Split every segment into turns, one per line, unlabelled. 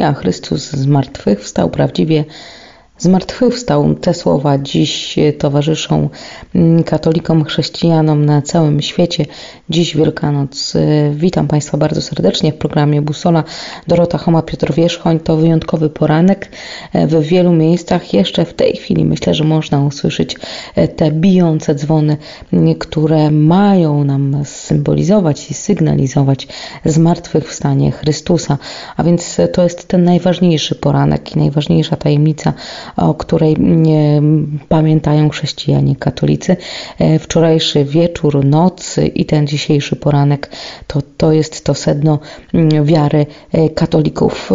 a Chrystus zmartwychwstał, prawdziwie zmartwychwstał. Te słowa dziś towarzyszą katolikom, chrześcijanom na całym świecie. Dziś Wielkanoc. Witam Państwa bardzo serdecznie w programie Busola. Dorota Choma, Piotr Wierzchoń. To wyjątkowy poranek. W wielu miejscach jeszcze w tej chwili myślę, że można usłyszeć te bijące dzwony, które mają nam symbolizować i sygnalizować zmartwychwstanie Chrystusa. A więc to jest ten najważniejszy poranek i najważniejsza tajemnica, o której pamiętają chrześcijanie katolicy. Wczorajszy wieczór, noc i ten dzisiejszy poranek to jest to sedno wiary katolików.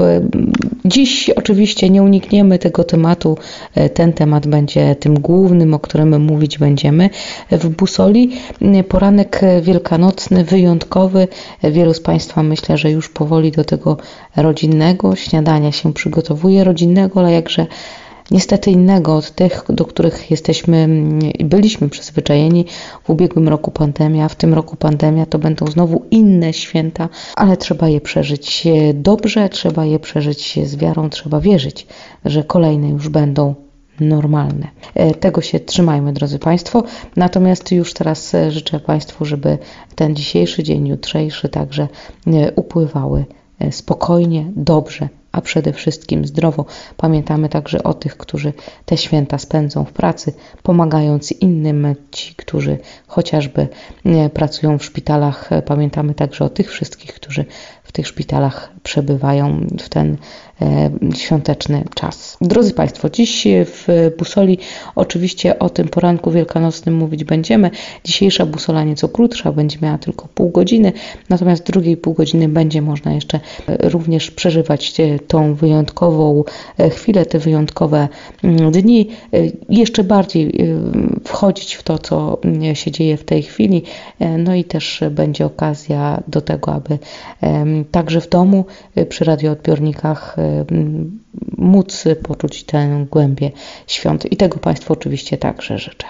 Dziś oczywiście nie unikniemy tego tematu. Ten temat będzie tym głównym, o którym mówić będziemy w Busoli. Poranek wielkanocny, wyjątkowy. Wielu z Państwa myślę, że już powoli do tego rodzinnego śniadania się przygotowuje. Rodzinnego, ale jakże niestety innego od tych, do których byliśmy przyzwyczajeni. W ubiegłym roku pandemia, w tym roku pandemia, to będą znowu inne święta, ale trzeba je przeżyć dobrze, trzeba je przeżyć z wiarą, trzeba wierzyć, że kolejne już będą normalne. Tego się trzymajmy, drodzy Państwo. Natomiast już teraz życzę Państwu, żeby ten dzisiejszy dzień, jutrzejszy także upływały spokojnie, dobrze, a przede wszystkim zdrowo. Pamiętamy także o tych, którzy te święta spędzą w pracy, pomagając innym, ci, którzy chociażby pracują w szpitalach. Pamiętamy także o tych wszystkich, którzy w tych szpitalach przebywają w ten świąteczny czas. Drodzy Państwo, dziś w Busoli oczywiście o tym poranku wielkanocnym mówić będziemy. Dzisiejsza Busola nieco krótsza, będzie miała tylko pół godziny, natomiast drugiej pół godziny będzie można jeszcze również przeżywać tą wyjątkową chwilę, te wyjątkowe dni, jeszcze bardziej wchodzić w to, co się dzieje w tej chwili. No i też będzie okazja do tego, aby także w domu przy radioodbiornikach móc poczuć tę głębię świąt. I tego Państwu oczywiście także życzę.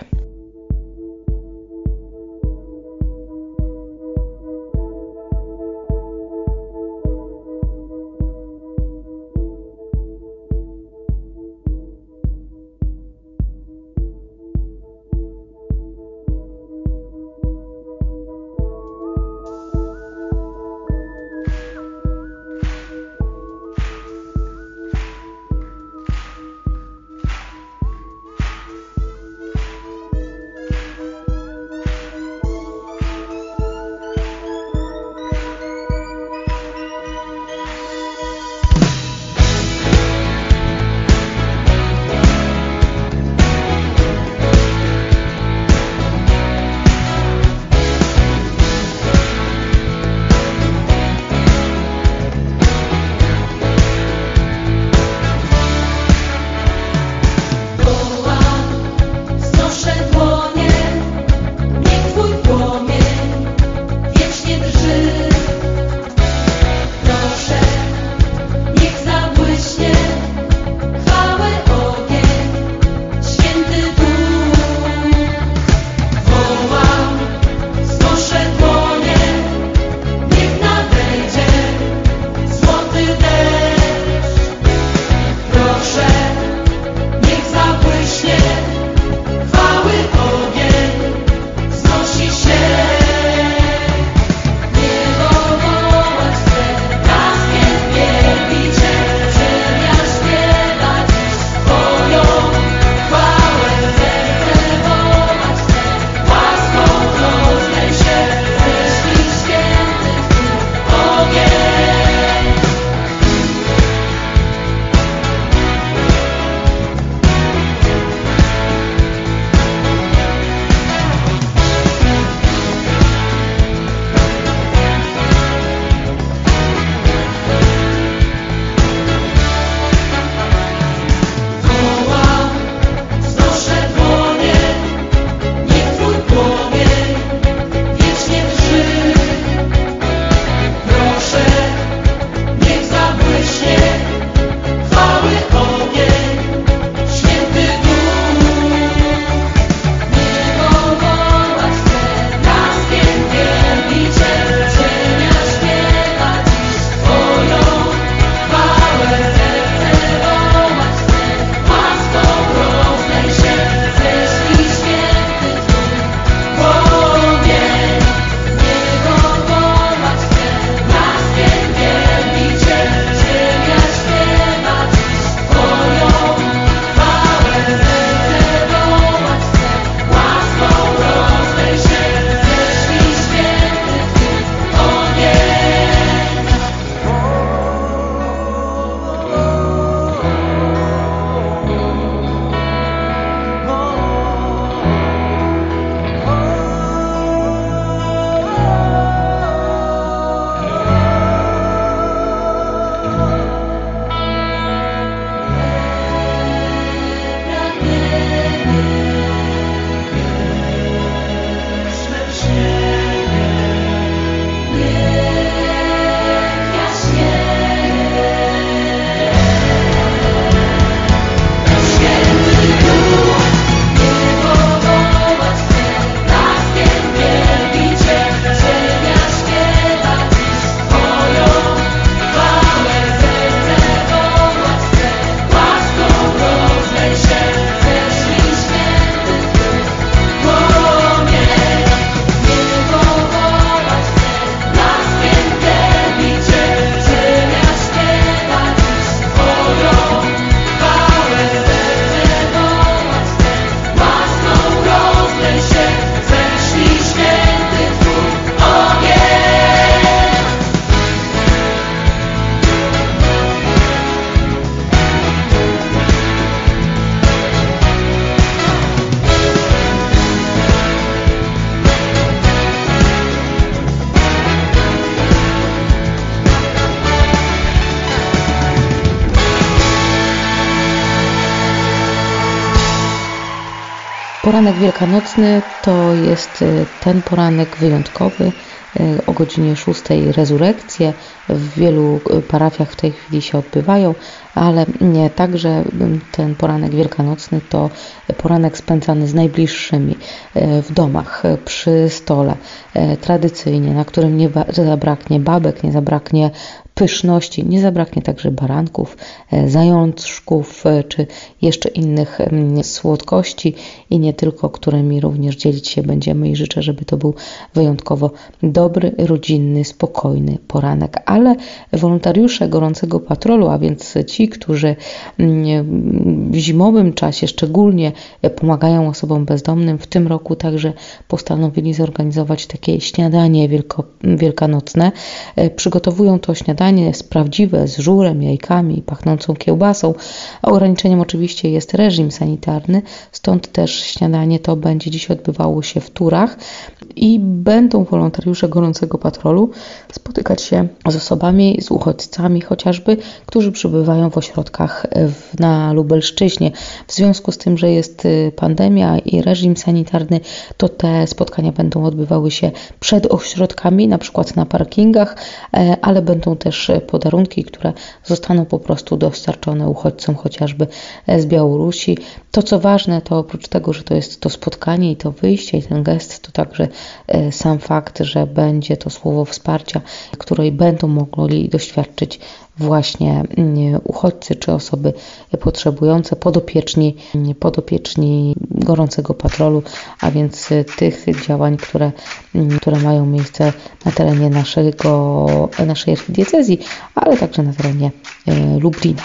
Poranek wielkanocny to jest ten poranek wyjątkowy. O godzinie 6 rezurekcje w wielu parafiach w tej chwili się odbywają, ale także ten poranek wielkanocny to poranek spędzany z najbliższymi w domach, przy stole, tradycyjnie, na którym nie zabraknie babek, nie zabraknie pyszności, nie zabraknie także baranków, zajączków czy jeszcze innych słodkości i nie tylko, którymi również dzielić się będziemy i życzę, żeby to był wyjątkowo dobry, rodzinny, spokojny poranek. Ale wolontariusze Gorącego Patrolu, a więc ci, którzy w zimowym czasie szczególnie pomagają osobom bezdomnym, w tym roku także postanowili zorganizować takie śniadanie wielkanocne. Przygotowują to śniadanie jest prawdziwe, z żurem, jajkami, pachnącą kiełbasą. Ograniczeniem oczywiście jest reżim sanitarny, stąd też śniadanie to będzie dziś odbywało się w Turach i będą wolontariusze Gorącego Patrolu spotykać się z osobami, z uchodźcami chociażby, którzy przybywają w ośrodkach na Lubelszczyźnie. W związku z tym, że jest pandemia i reżim sanitarny, to te spotkania będą odbywały się przed ośrodkami, na przykład na parkingach, ale będą też podarunki, które zostaną po prostu dostarczone uchodźcom chociażby z Białorusi. To co ważne, to oprócz tego, że to jest to spotkanie i to wyjście i ten gest, to także sam fakt, że będzie to słowo wsparcia, której będą mogli doświadczyć właśnie uchodźcy czy osoby potrzebujące, podopieczni Gorącego Patrolu, a więc tych działań, które mają miejsce na terenie naszej archidiecezji, ale także na terenie Lublina.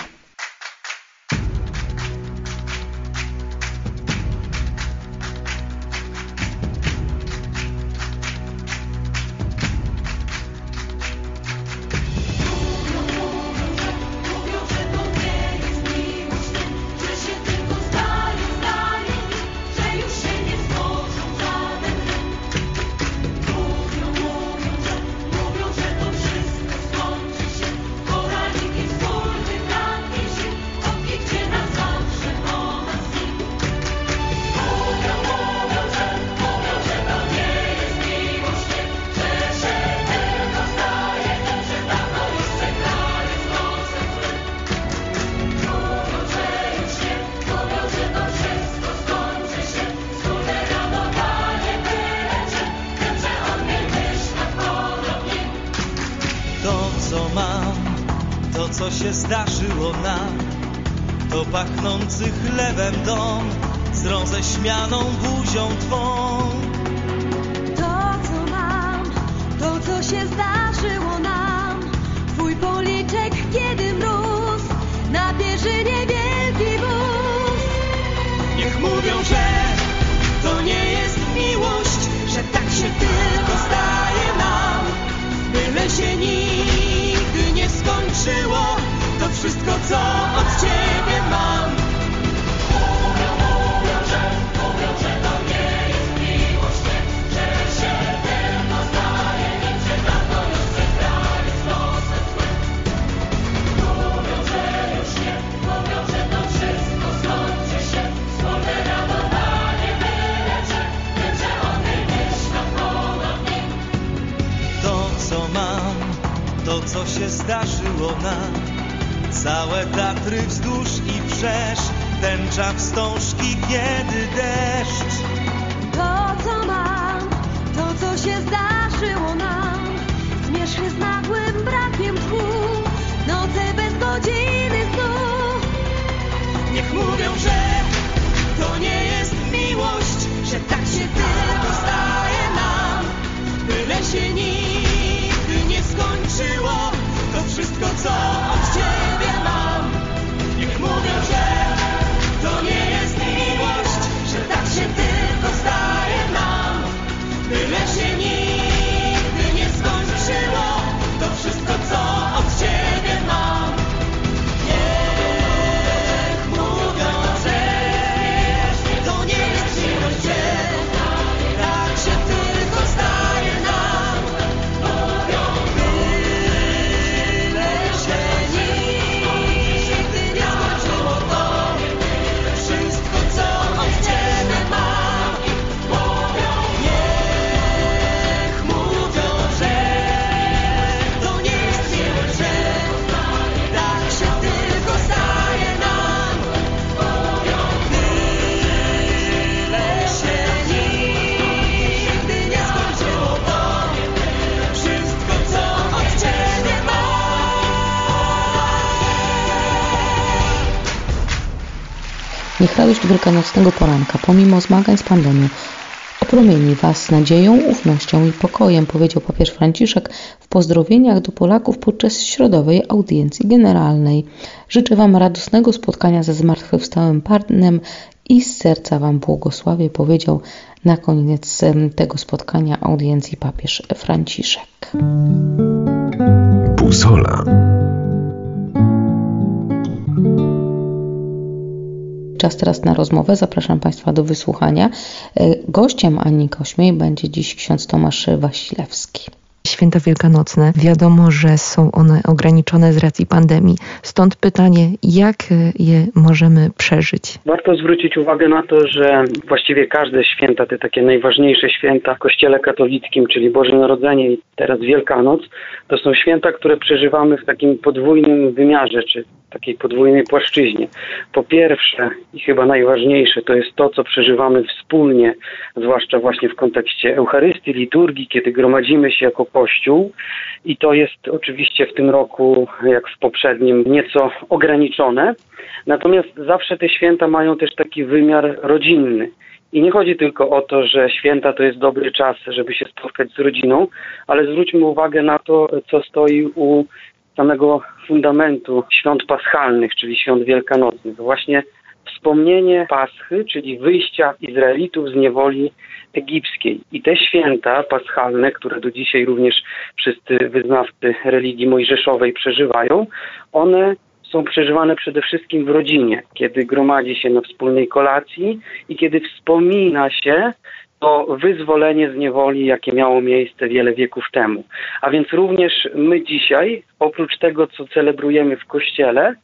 Co się zdarzyło nam, to pachnący chlebem dom z roześmianą buzią twą.
To co mam, to co się zdarzyło nam, twój policzek kiedy mróz, na pierzynie wielki wóz.
Niech mówią, że to nie jest miłość, że tak się tylko zdaje nam, byle się nigdy nie skończyło to wszystko, co od ciebie mam. Mówią, że to nie jest miłość, że się tylko zdaje nim, że dawno już przegrali z losem złym. Mówią, że już nie, mówią, że to wszystko skończy się, wspólne radowanie wyleczy, wiem, że on nie myśla ponownie. To, co mam, to, co się zdarzyło nam, całe Tatry wzdłuż i wszerz, tęcza wstążki, kiedy deszcz.
To co mam, to co się zdarzyło nam, zmierzchy z nagłym brakiem tchu, noce bez godziny snu.
Niech mówią, że to nie jest miłość, że tak się tylko zdaje nam, byle się nigdy nie skończyło to wszystko, co od ciebie mam. Niech mówią, że to nie jest miłość, że tak się tylko zdaje nam, byle się nigdy
Niech radość wielkanocnego poranka, pomimo zmagań z pandemią, opromieni Was nadzieją, ufnością i pokojem, powiedział papież Franciszek w pozdrowieniach do Polaków podczas środowej audiencji generalnej. Życzę Wam radosnego spotkania ze zmartwychwstałym Panem i z serca Wam błogosławię, powiedział na koniec tego spotkania audiencji papież Franciszek.
Busola.
Czas teraz na rozmowę. Zapraszam Państwa do wysłuchania. Gościem Ani Kośmiej będzie dziś ksiądz Tomasz Wasilewski.
Święta wielkanocne, wiadomo, że są one ograniczone z racji pandemii. Stąd pytanie, jak je możemy przeżyć?
Warto zwrócić uwagę na to, że właściwie każde święta, te takie najważniejsze święta w Kościele katolickim, czyli Boże Narodzenie i teraz Wielkanoc, to są święta, które przeżywamy w takim podwójnym wymiarze, czy takiej podwójnej płaszczyźnie. Po pierwsze i chyba najważniejsze to jest to, co przeżywamy wspólnie, zwłaszcza właśnie w kontekście Eucharystii, liturgii, kiedy gromadzimy się jako Kościół i to jest oczywiście w tym roku, jak w poprzednim, nieco ograniczone. Natomiast zawsze te święta mają też taki wymiar rodzinny. I nie chodzi tylko o to, że święta to jest dobry czas, żeby się spotkać z rodziną, ale zwróćmy uwagę na to, co stoi u samego fundamentu świąt paschalnych, czyli świąt wielkanocnych. Właśnie wspomnienie Paschy, czyli wyjścia Izraelitów z niewoli egipskiej. I te święta paschalne, które do dzisiaj również wszyscy wyznawcy religii mojżeszowej przeżywają, one są przeżywane przede wszystkim w rodzinie, kiedy gromadzi się na wspólnej kolacji i kiedy wspomina się to wyzwolenie z niewoli, jakie miało miejsce wiele wieków temu. A więc również my dzisiaj, oprócz tego, co celebrujemy w Kościele,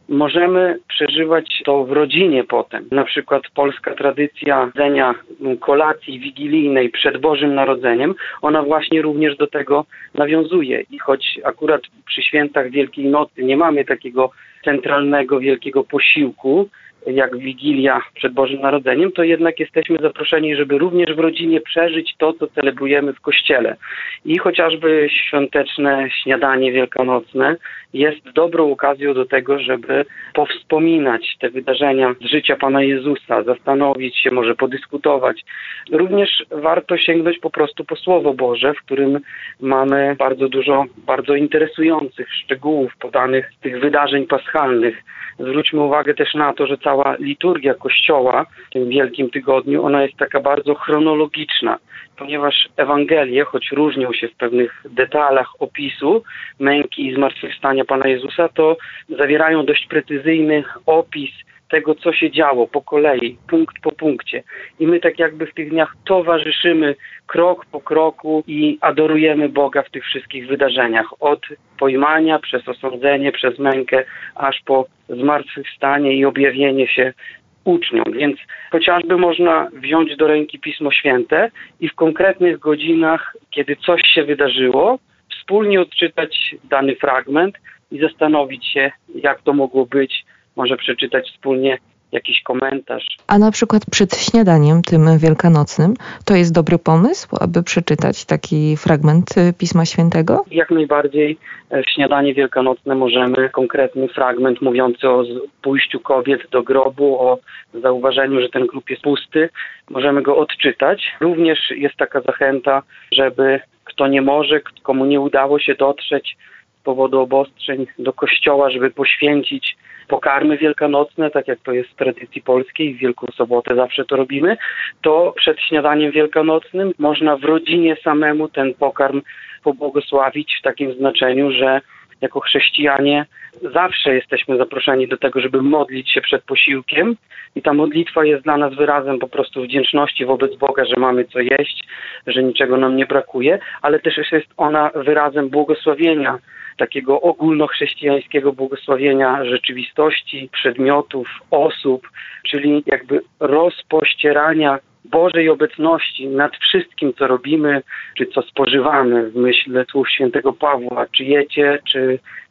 możemy przeżywać to w rodzinie potem. Na przykład polska tradycja jedzenia kolacji wigilijnej przed Bożym Narodzeniem, ona właśnie również do tego nawiązuje. I choć akurat przy świętach Wielkiej Nocy nie mamy takiego centralnego, wielkiego posiłku, jak Wigilia przed Bożym Narodzeniem, to jednak jesteśmy zaproszeni, żeby również w rodzinie przeżyć to, co celebrujemy w Kościele. I chociażby świąteczne śniadanie wielkanocne jest dobrą okazją do tego, żeby powspominać te wydarzenia z życia Pana Jezusa, zastanowić się, może podyskutować. Również warto sięgnąć po prostu po Słowo Boże, w którym mamy bardzo dużo bardzo interesujących szczegółów podanych z tych wydarzeń paschalnych. Zwróćmy uwagę też na to, że cała liturgia Kościoła w tym Wielkim Tygodniu, ona jest taka bardzo chronologiczna, ponieważ Ewangelie, choć różnią się w pewnych detalach opisu męki i zmartwychwstania Pana Jezusa, to zawierają dość precyzyjny opis tego, co się działo po kolei, punkt po punkcie. I my tak jakby w tych dniach towarzyszymy krok po kroku i adorujemy Boga w tych wszystkich wydarzeniach. Od pojmania, przez osądzenie, przez mękę, aż po zmartwychwstanie i objawienie się uczniom. Więc chociażby można wziąć do ręki Pismo Święte i w konkretnych godzinach, kiedy coś się wydarzyło, wspólnie odczytać dany fragment i zastanowić się, jak to mogło być. Może przeczytać wspólnie jakiś komentarz.
A na przykład przed śniadaniem tym wielkanocnym to jest dobry pomysł, aby przeczytać taki fragment Pisma Świętego?
Jak najbardziej w śniadanie wielkanocne możemy konkretny fragment mówiący o pójściu kobiet do grobu, o zauważeniu, że ten grób jest pusty, możemy go odczytać. Również jest taka zachęta, żeby kto nie może, komu nie udało się dotrzeć z powodu obostrzeń do kościoła, żeby poświęcić pokarmy wielkanocne, tak jak to jest w tradycji polskiej, w Wielką Sobotę zawsze to robimy, to przed śniadaniem wielkanocnym można w rodzinie samemu ten pokarm pobłogosławić w takim znaczeniu, że jako chrześcijanie zawsze jesteśmy zaproszeni do tego, żeby modlić się przed posiłkiem i ta modlitwa jest dla nas wyrazem po prostu wdzięczności wobec Boga, że mamy co jeść, że niczego nam nie brakuje, ale też jest ona wyrazem błogosławienia, takiego ogólnochrześcijańskiego błogosławienia rzeczywistości, przedmiotów, osób, czyli jakby rozpościerania Bożej obecności nad wszystkim, co robimy, czy co spożywamy, w myśl słów świętego Pawła, czy jecie, czy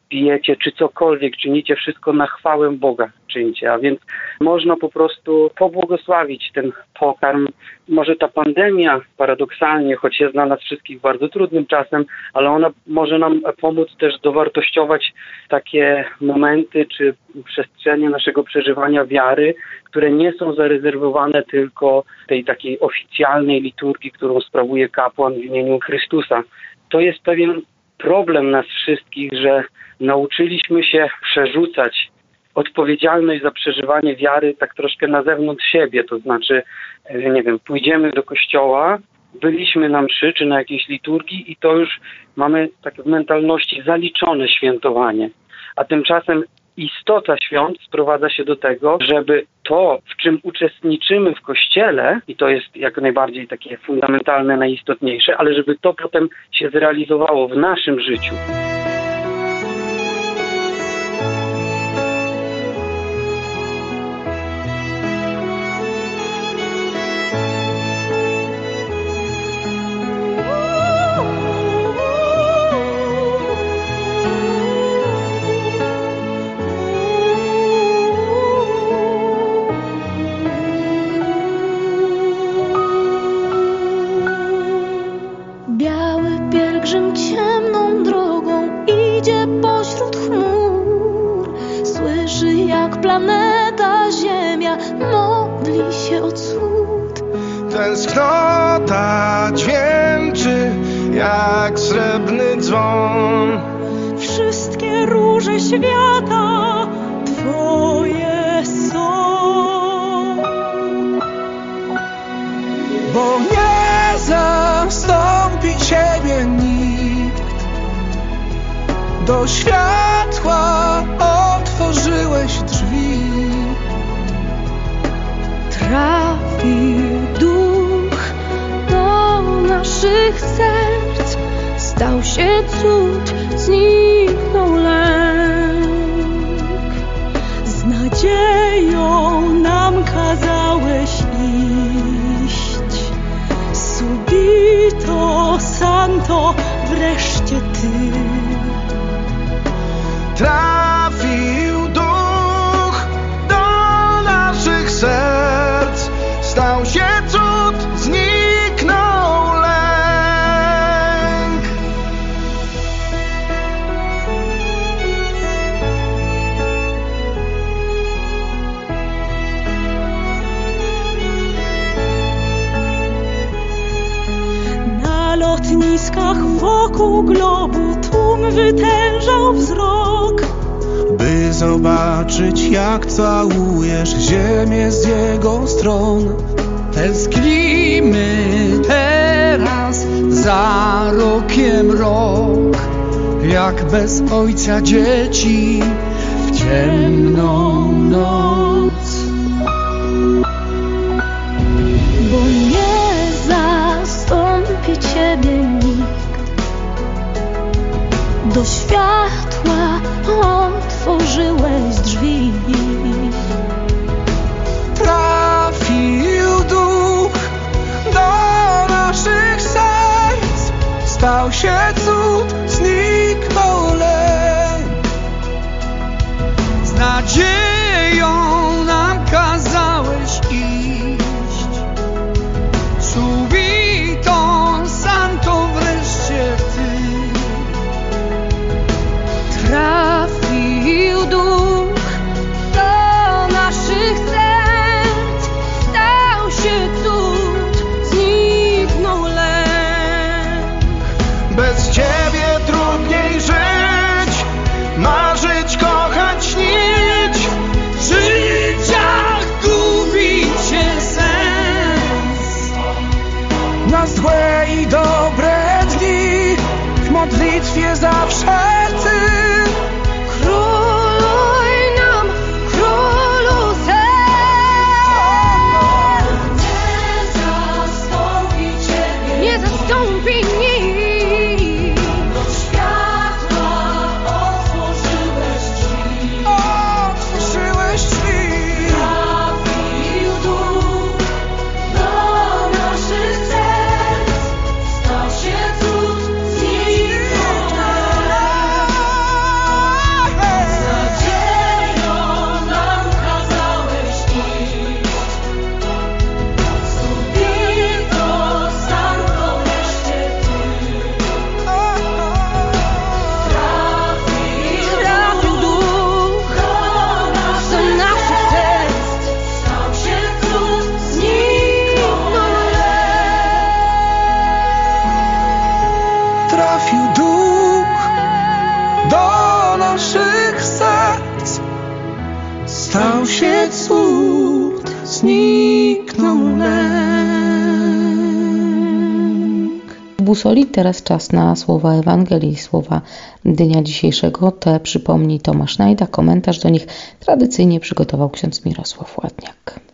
pijecie, czy cokolwiek czynicie, wszystko na chwałę Boga czyńcie. A więc można po prostu pobłogosławić ten pokarm. Może ta pandemia paradoksalnie, choć jest dla nas wszystkich bardzo trudnym czasem, ale ona może nam pomóc też dowartościować takie momenty czy przestrzenie naszego przeżywania wiary, które nie są zarezerwowane tylko tej takiej oficjalnej liturgii, którą sprawuje kapłan w imieniu Chrystusa. To jest pewien problem nas wszystkich, że nauczyliśmy się przerzucać odpowiedzialność za przeżywanie wiary tak troszkę na zewnątrz siebie. To znaczy, nie wiem, pójdziemy do kościoła, byliśmy na mszy czy na jakiejś liturgii i to już mamy tak w mentalności zaliczone świętowanie. A tymczasem istota świąt sprowadza się do tego, żeby to, w czym uczestniczymy w Kościele, i to jest jak najbardziej takie fundamentalne, najistotniejsze, ale żeby to potem się zrealizowało w naszym życiu.
Biały pielgrzym ciemną drogą idzie pośród chmur. Słyszy, jak planeta Ziemia modli się o cud.
Tęsknota dźwięczy jak srebrny dzwon.
Wszystkie róże świata Twoje są.
Bo nie zastąpi Ciebie nikt. Do światła otworzyłeś drzwi.
Trafił duch do naszych serc, stał się cud, zniknął lęk. Z nadzieją nam kazałeś iść. Subito santo, wreszcie Ty.
Trafił duch do naszych serc, stał się cud, zniknął lęk.
Na lotniskach wokół globu tłum wytężał wzrok.
By zobaczyć, jak całujesz ziemię z jego stron. Tęsknimy teraz za rokiem rok, jak bez ojca dzieci w ciemną noc.
Bo nie zastąpi Ciebie nikt. Do światła otworzyłeś drzwi.
Trafił duch do naszych serc, stał się cud, zniknął lęk. Z nadzieją nam kazałeś iść. Subito santo, wreszcie Ty.
Trafił duch do naszych serc, stał się cud, zniknął lęk.
Bez
W Busoli teraz czas na słowa Ewangelii, słowa dnia dzisiejszego. Te przypomni Tomasz Najda. Komentarz do nich tradycyjnie przygotował ksiądz Mirosław Ładniak.